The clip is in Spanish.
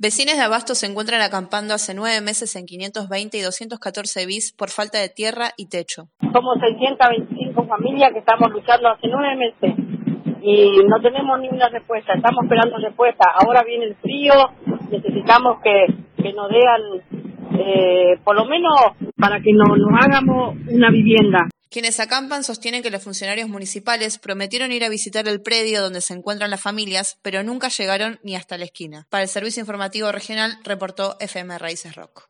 Vecinos de Abasto se encuentran acampando hace 9 meses en 520 y 214 bis por falta de tierra y techo. Somos 625 familias que estamos luchando hace 9 meses y no tenemos ninguna respuesta, estamos esperando respuesta. Ahora viene el frío, necesitamos que nos den, por lo menos para que nos hagamos una vivienda. Quienes acampan sostienen que los funcionarios municipales prometieron ir a visitar el predio donde se encuentran las familias, pero nunca llegaron ni hasta la esquina. Para el Servicio Informativo Regional reportó FM Raíces Rock.